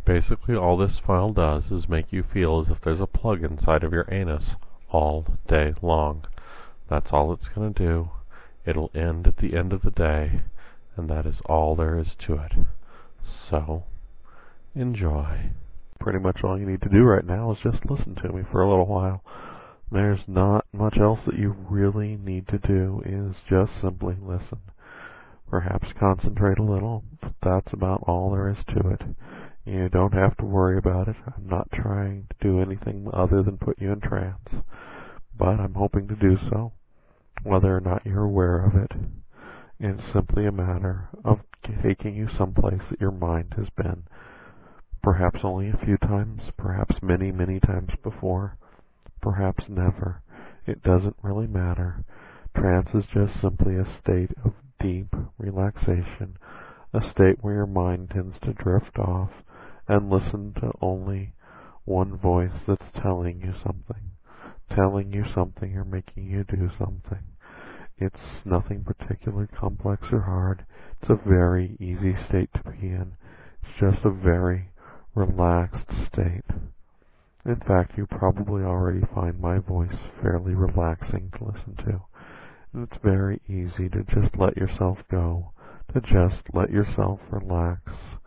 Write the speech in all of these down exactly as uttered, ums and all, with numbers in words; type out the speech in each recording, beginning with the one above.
Basically, all this file does is make you feel as if there's a plug inside of your anus all day long. That's all it's going to do. It'll end at the end of the day, and that is all there is to it. So, enjoy. Pretty much all you need to do right now is just listen to me for a little while. There's not much else that you really need to do, is just simply listen. Perhaps concentrate a little, but that's about all there is to it. You don't have to worry about it. I'm not trying to do anything other than put you in trance, but I'm hoping to do so, whether or not you're aware of it. It's simply a matter of taking you someplace that your mind has been, perhaps only a few times, perhaps many, many times before, perhaps never. It doesn't really matter. Trance is just simply a state of deep relaxation, a state where your mind tends to drift off and listen to only one voice that's telling you something, telling you something or making you do something. It's nothing particularly complex or hard. It's a very easy state to be in. It's just a very relaxed state. In fact, you probably already find my voice fairly relaxing to listen to. And it's very easy to just let yourself go, to just let yourself relax.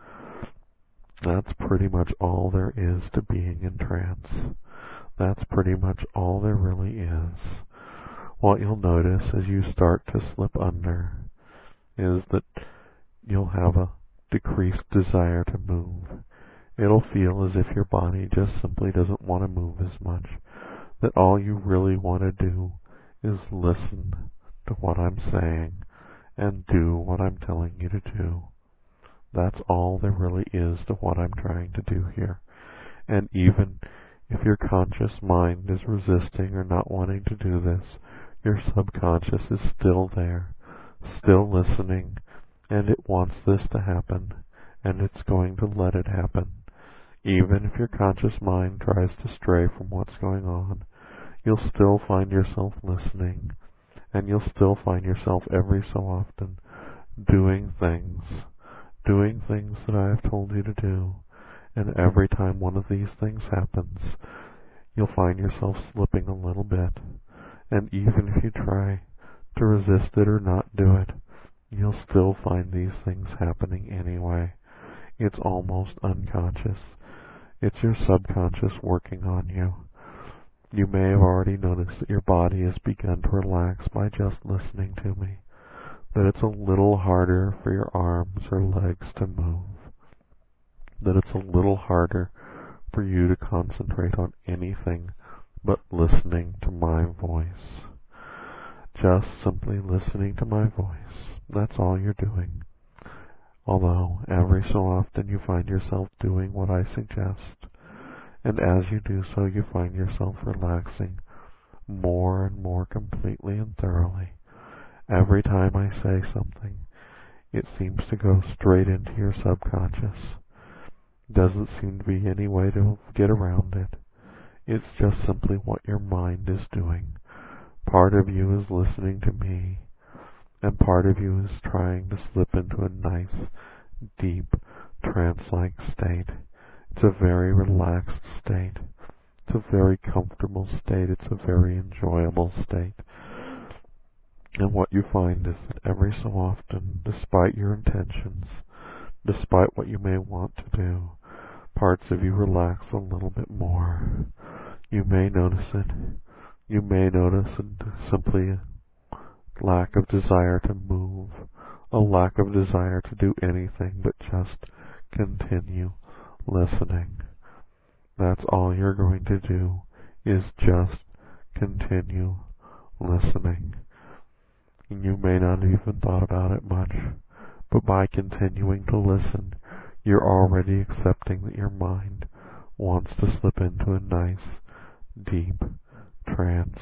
That's pretty much all there is to being in trance. That's pretty much all there really is. What you'll notice as you start to slip under is that you'll have a decreased desire to move. It'll feel as if your body just simply doesn't want to move as much, that all you really want to do is listen to what I'm saying and do what I'm telling you to do. That's all there really is to what I'm trying to do here. And even if your conscious mind is resisting or not wanting to do this, your subconscious is still there, still listening, and it wants this to happen, and it's going to let it happen. Even if your conscious mind tries to stray from what's going on, you'll still find yourself listening, and you'll still find yourself every so often doing things, doing things that I have told you to do. And every time one of these things happens, you'll find yourself slipping a little bit. And even if you try to resist it or not do it, you'll still find these things happening anyway. It's almost unconscious. It's your subconscious working on you. You may have already noticed that your body has begun to relax by just listening to me, that it's a little harder for your arms or legs to move, that it's a little harder for you to concentrate on anything but listening to my voice. Just simply listening to my voice. That's all you're doing. Although every so often you find yourself doing what I suggest, and as you do so you find yourself relaxing more and more completely and thoroughly. Every time I say something, it seems to go straight into your subconscious. Doesn't seem to be any way to get around it. It's just simply what your mind is doing. Part of you is listening to me, and part of you is trying to slip into a nice, deep, trance-like state. It's a very relaxed state. It's a very comfortable state. It's a very enjoyable state. And what you find is that every so often, despite your intentions, despite what you may want to do, parts of you relax a little bit more. You may notice it. You may notice a simply a lack of desire to move, a lack of desire to do anything but just continue listening. That's all you're going to do, is just continue listening. And you may not have even thought about it much, but by continuing to listen, you're already accepting that your mind wants to slip into a nice, deep trance.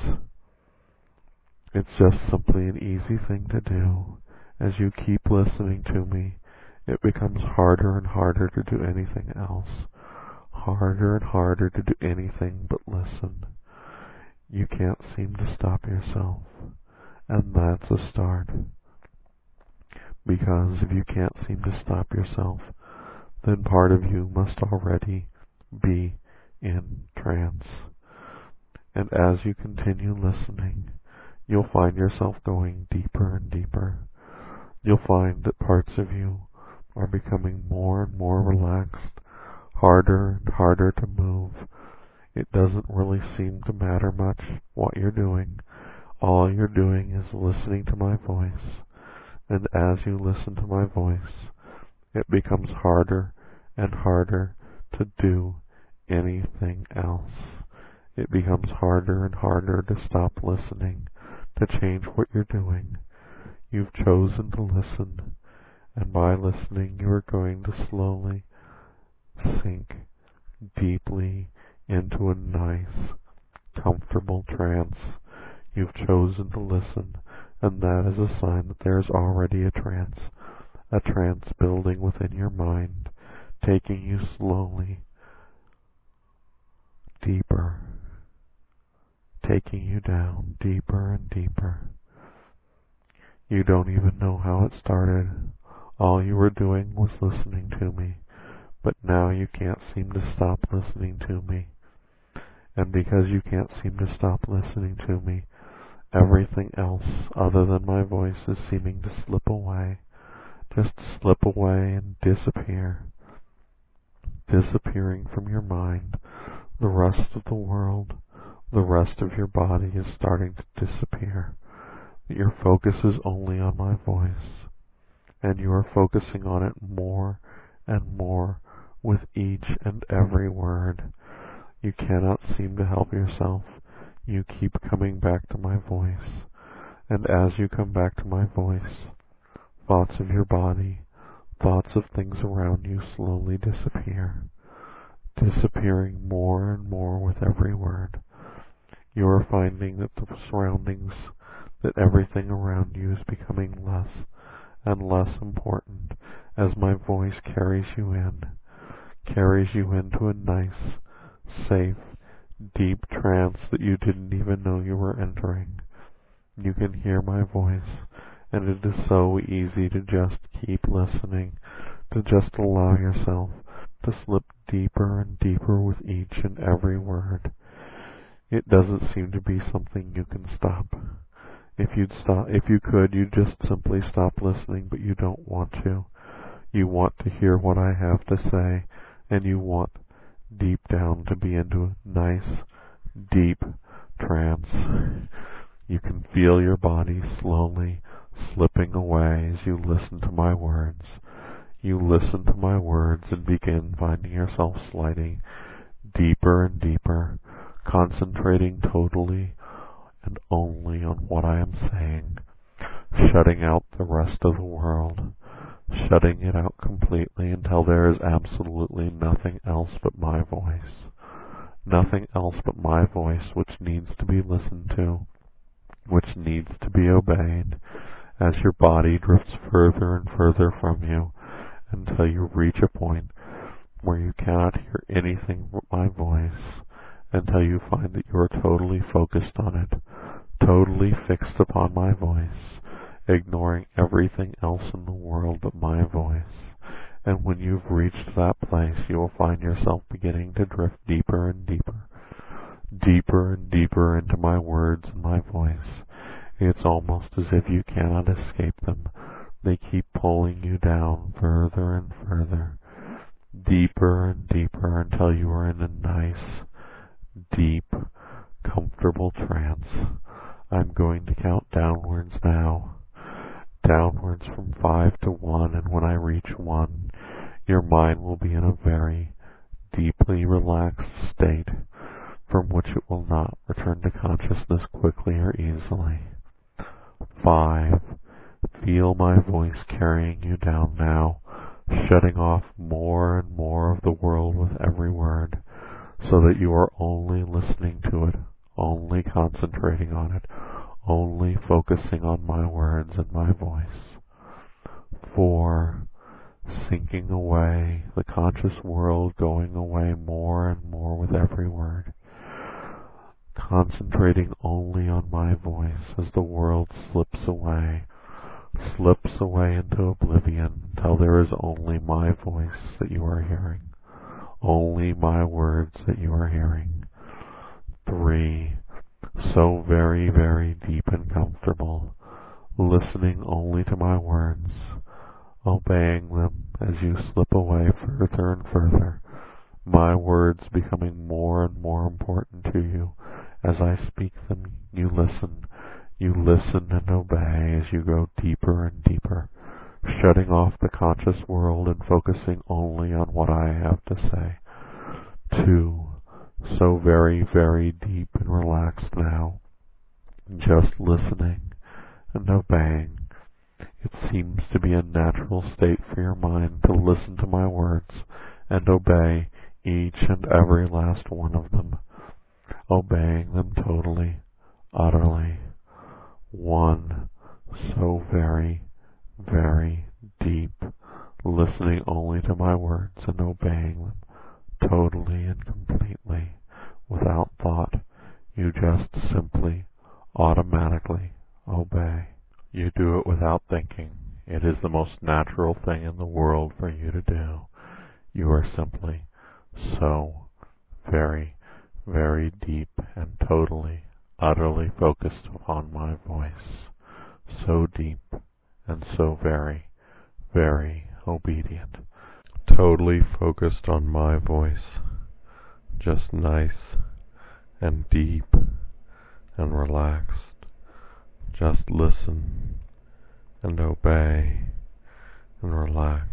It's just simply an easy thing to do. As you keep listening to me, it becomes harder and harder to do anything else. Harder and harder to do anything but listen. You can't seem to stop yourself. And that's a start. Because if you can't seem to stop yourself, then part of you must already be in trance. And as you continue listening, you'll find yourself going deeper and deeper. You'll find that parts of you are becoming more and more relaxed, harder and harder to move. It doesn't really seem to matter much what you're doing. All you're doing is listening to my voice. And as you listen to my voice, it becomes harder and harder to do anything else. It becomes harder and harder to stop listening, to change what you're doing. You've chosen to listen, and by listening you are going to slowly sink deeply into a nice, comfortable trance. You've chosen to listen, and that is a sign that there is already a trance, a trance building within your mind, taking you slowly deeper, taking you down deeper and deeper. You don't even know how it started. All you were doing was listening to me, but now you can't seem to stop listening to me. And because you can't seem to stop listening to me, everything else other than my voice is seeming to slip away, just slip away and disappear, disappearing from your mind. The rest of the world, the rest of your body is starting to disappear. Your focus is only on my voice, and you are focusing on it more and more with each and every word. You cannot seem to help yourself. You keep coming back to my voice, and as you come back to my voice, thoughts of your body, thoughts of things around you slowly disappear, disappearing more and more with every word. You are finding that the surroundings, that everything around you is becoming less and less important as my voice carries you in, carries you into a nice, safe, deep trance that you didn't even know you were entering. You can hear my voice, and it is so easy to just keep listening, to just allow yourself to slip deeper and deeper with each and every word. It doesn't seem to be something you can stop. If you'd stop, if you could, you'd just simply stop listening, but you don't want to. You want to hear what I have to say, and you want deep down to be into a nice, deep trance. You can feel your body slowly slipping away as you listen to my words. You listen to my words and begin finding yourself sliding deeper and deeper, concentrating totally and only on what I am saying, shutting out the rest of the world, shutting it out completely until there is absolutely nothing else but my voice, nothing else but my voice which needs to be listened to, which needs to be obeyed as your body drifts further and further from you until you reach a point where you cannot hear anything but my voice, until you find that you are totally focused on it, totally fixed upon my voice, ignoring everything else in the world but my voice. And when you've reached that place, you will find yourself beginning to drift deeper and deeper, deeper and deeper into my words and my voice. It's almost as if you cannot escape them. They keep pulling you down further and further, deeper and deeper, until you are in a nice, deep, comfortable trance. I'm going to count downwards now, downwards from five to one, and when I reach one, your mind will be in a very deeply relaxed state from which it will not return to consciousness quickly or easily. Five. Feel my voice carrying you down now, shutting off more and more of the world with every word, so that you are only listening to it, only concentrating on it, only focusing on my words and my voice. Four. Sinking away, the conscious world going away more and more with every word, concentrating only on my voice as the world slips away, slips away into oblivion until there is only my voice that you are hearing, only my words that you are hearing. Three, so very, very deep and comfortable, listening only to my words, obeying them as you slip away further and further, my words becoming more and more important to you. As I speak them, you listen. You listen and obey as you go deeper and deeper, shutting off the conscious world and focusing only on what I have to say. Two, so very, very deep and relaxed now, just listening and obeying. It seems to be a natural state for your mind to listen to my words and obey each and every last one of them, obeying them totally, utterly. One, so very, very deep, listening only to my words and obeying them totally and completely, without thought. You just simply, automatically obey. You do it without thinking. It is the most natural thing in the world for you to do. You are simply so very, very deep and totally, utterly focused upon my voice. So deep and so very, very obedient. Totally focused on my voice. Just nice and deep and relaxed. Just listen and obey and relax.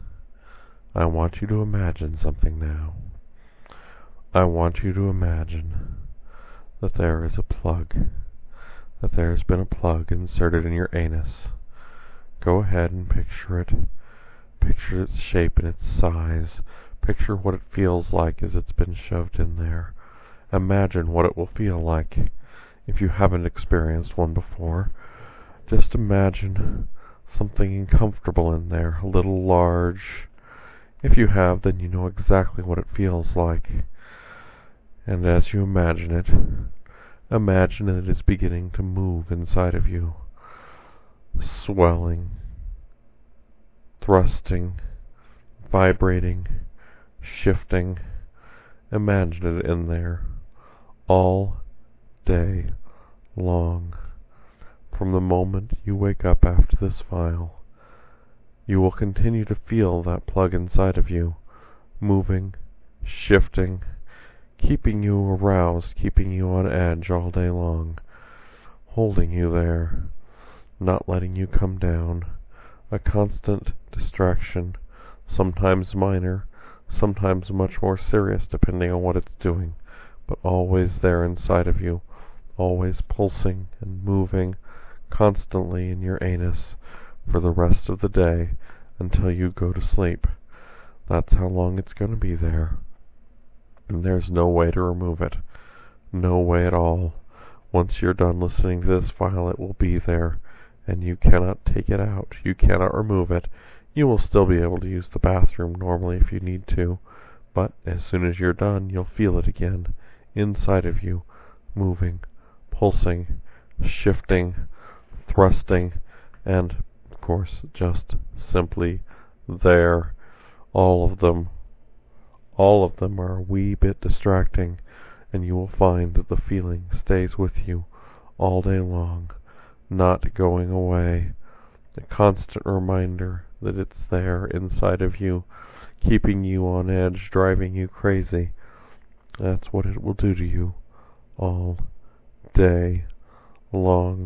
I want you to imagine something now. I want you to imagine that there is a plug, that there has been a plug inserted in your anus. Go ahead and picture it. Picture its shape and its size. Picture what it feels like as it's been shoved in there. Imagine what it will feel like if you haven't experienced one before. Just imagine something uncomfortable in there, a little large. If you have, then you know exactly what it feels like. And as you imagine it, imagine that it is beginning to move inside of you, swelling, thrusting, vibrating, shifting. Imagine it in there all day long. From the moment you wake up after this file, you will continue to feel that plug inside of you, moving, shifting, keeping you aroused, keeping you on edge all day long, holding you there, not letting you come down, a constant distraction, sometimes minor, sometimes much more serious depending on what it's doing, but always there inside of you, always pulsing and moving constantly in your anus for the rest of the day until you go to sleep. That's how long it's going to be there. And there's no way to remove it. No way at all. Once you're done listening to this file, it will be there, and you cannot take it out. You cannot remove it. You will still be able to use the bathroom normally if you need to, but as soon as you're done, you'll feel it again, inside of you, moving, pulsing, shifting, thrusting, and, of course, just simply there. All of them. All of them are a wee bit distracting, and you will find that the feeling stays with you all day long, not going away. A constant reminder that it's there inside of you, keeping you on edge, driving you crazy. That's what it will do to you all day long.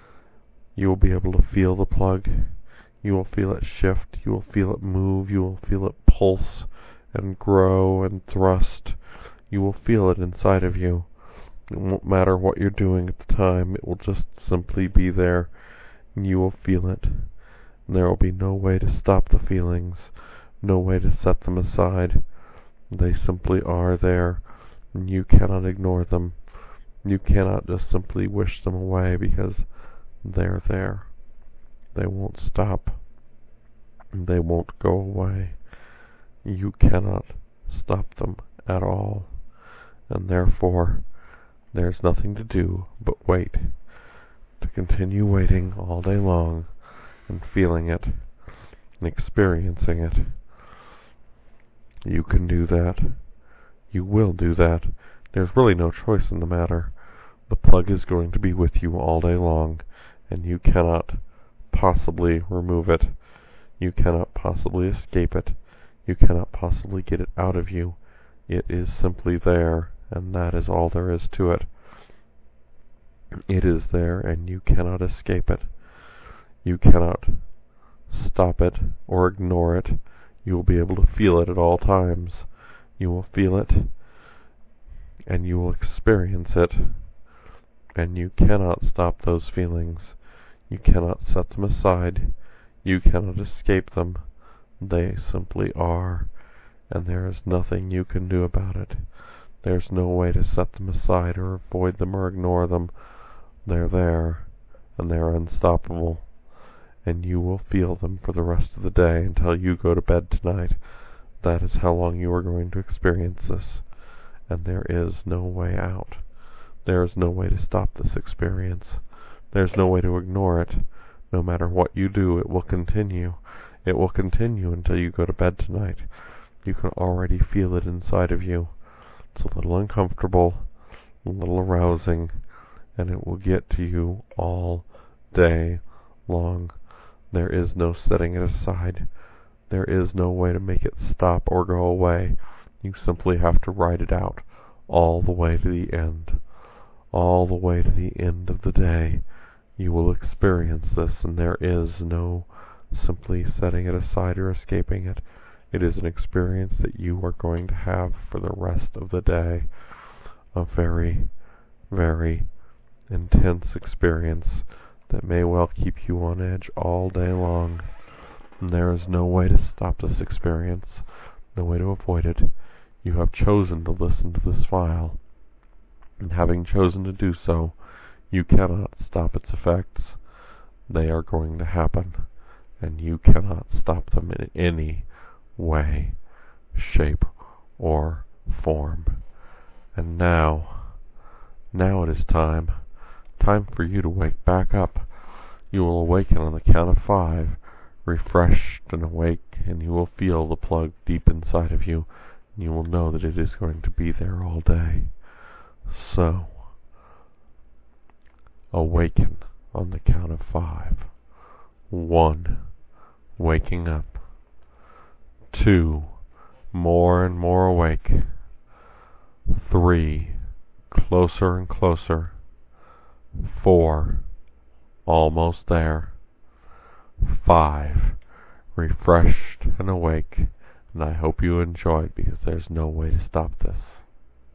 You will be able to feel the plug. You will feel it shift. You will feel it move. You will feel it pulse and grow and thrust. You will feel it inside of you. It won't matter what you're doing at the time. It will just simply be there, and you will feel it. And there will be no way to stop the feelings, no way to set them aside. They simply are there, and you cannot ignore them. You cannot just simply wish them away because they're there. They won't stop. They won't go away. You cannot stop them at all, and therefore there's nothing to do but wait, to continue waiting all day long and feeling it and experiencing it. You can do that. You will do that. There's really no choice in the matter. The plug is going to be with you all day long, and you cannot possibly remove it. You cannot possibly escape it. You cannot possibly get it out of you. It is simply there, and that is all there is to it. It is there, and you cannot escape it. You cannot stop it or ignore it. You will be able to feel it at all times. You will feel it, and you will experience it, and you cannot stop those feelings. You cannot set them aside. You cannot escape them. They simply are, and there is nothing you can do about it. There's no way to set them aside or avoid them or ignore them. They're there, and they're unstoppable, and you will feel them for the rest of the day until you go to bed tonight. That is how long you are going to experience this, and there is no way out. There is no way to stop this experience. There's no way to ignore it. No matter what you do, it will continue. It will continue until you go to bed tonight. You can already feel it inside of you. It's a little uncomfortable, a little arousing, and it will get to you all day long. There is no setting it aside. There is no way to make it stop or go away. You simply have to ride it out all the way to the end. All the way to the end of the day. You will experience this, and there is no simply setting it aside or escaping it. It is an experience that you are going to have for the rest of the day. A very, very intense experience that may well keep you on edge all day long. And there is no way to stop this experience, no way to avoid it. You have chosen to listen to this file, and having chosen to do so, you cannot stop its effects. They are going to happen, and you cannot stop them in any way, shape, or form. And now, now it is time, time for you to wake back up. You will awaken on the count of five, refreshed and awake, and you will feel the plug deep inside of you, and you will know that it is going to be there all day. So, awaken on the count of five. One, waking up. Two, more and more awake. Three, closer and closer. Four, almost there. Five, refreshed and awake, and I hope you enjoyed, because there's no way to stop this.